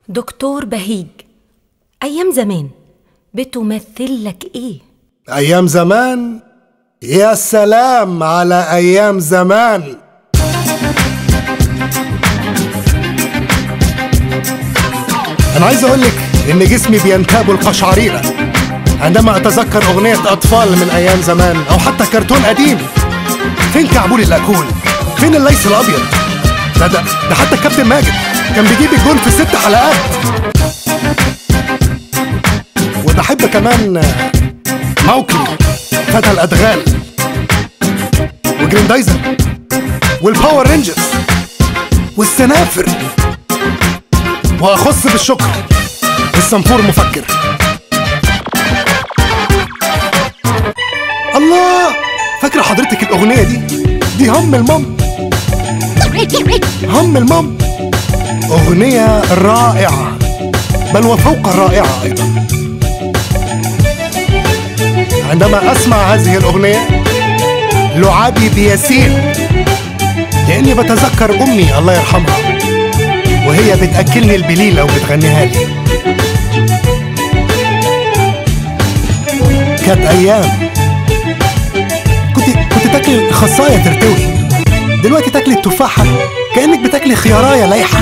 دكتور بهيج، أيام زمان بتمثل لك إيه؟ أيام زمان؟ يا سلام على أيام زمان. أنا عايز أقولك إن جسمي بينتاب القشعريرة عندما أتذكر أغنية أطفال من أيام زمان، أو حتى كرتون قديم. فين كعبول الأكول؟ فين الليث الأبيض؟ ده حتى الكابتن ماجد كان بيجيب الجون في 6 حلقات. وبحب كمان موكلي فتى الأدغال، وجريندايزر، والباور رينجرز، والسنافر. وأخص بالشكر الصنفور مفكر. الله، فاكرة حضرتك الأغنية دي هم المام. هم المام أغنية رائعة، بل وفوق الرائعة أيضا. عندما أسمع هذه الأغنية لعابي بيسيل، لأني بتذكر أمي الله يرحمها وهي بتأكلني البليلة وبتغنيها لي. كانت أيام كنت تاكلي خصاية ترتوي، دلوقتي تاكلي التفاحة كأنك بتاكلي خياراية لايحة.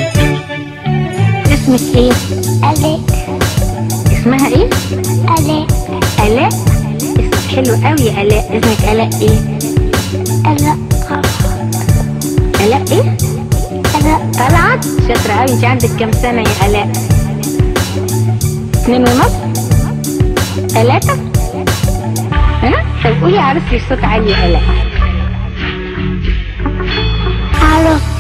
اسمك ايه؟ آلاء. اسمها ايه؟ آلاء. آلاء؟ اسمك حلو قوي يا آلاء. اسمك آلاء ايه؟ آلاء طلعت. آلاء ايه؟ آلاء طلعت. شاطرة قوي. انت عندك كام سنة يا آلاء؟ 2.5؟ 3؟ ها؟ طب قولي عروستي بصوت عالي يا آلاء. عروستي